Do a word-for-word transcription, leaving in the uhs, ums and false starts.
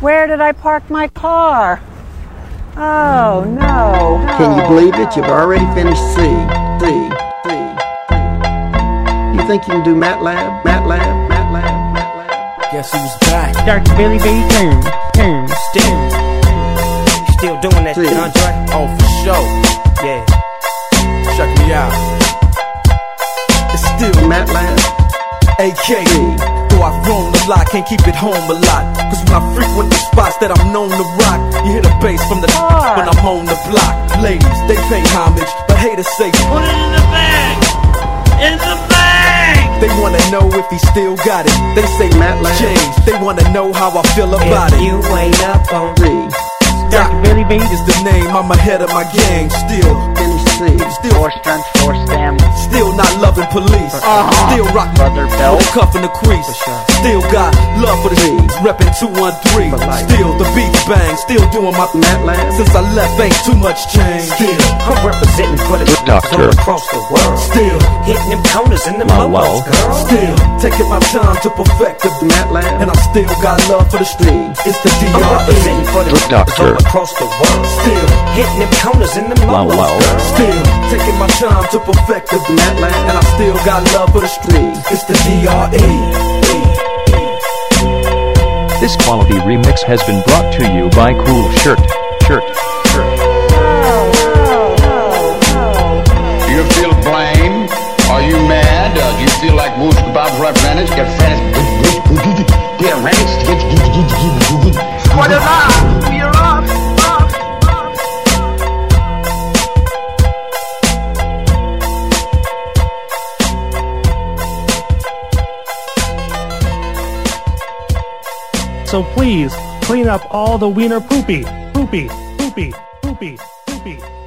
Where did I park my car? Oh, no. Can you believe it? You've already finished C. C. C. You think you can do MATLAB? MATLAB? MATLAB? MATLAB? Guess who's back? Doctor Billy B. Turn. Turn. Still. You still doing that shit, Andre? Oh, for sure. Yeah. Check me out. It's still MATLAB. A K. Though I've grown a lot, can't keep it home a lot. Cause when I frequent the spots that I'm known to rock, you hear the bass from the Car. when I'm on the block. Ladies, they pay homage, but haters say, put it in the bag! In the bag! They wanna know if he still got it. They say MATLAB. change. They wanna know how I feel about If it. you ain't up on C. Doctor Billy B. Is the name, I'm ahead of my gang. Still, Finish C. still, Force strength, force stamina. still not loving police. Uh-huh. Still rock Brother belt. with a cuff in the crease. Still got love for the streets, reppin' two one three. Still the beat bang, still doing my MATLAB. Since I left, ain't too much change. Still, I'm representing for the Doctor. all across the world. still, Hitting them corners in the Wow, momos, wow. girl. still taking my time to perfect the MATLAB. and I still got love for the streets. It's the I'm D R E. representing for the Doctor. all across the world. Still, Hitting them corners in the Wow, momos, wow. girl. still taking my time to perfect the MATLAB. and I still got love for the streets. It's the D R E. This quality remix has been brought to you by Cool Shirt. Shirt. Shirt. Do you feel blame? Are you mad? Uh, do you feel like Woosh Kebab represented? Get friends. Get friends. What is up? You're up. So please, clean up all the wiener poopy. Poopy. Poopy. Poopy. Poopy.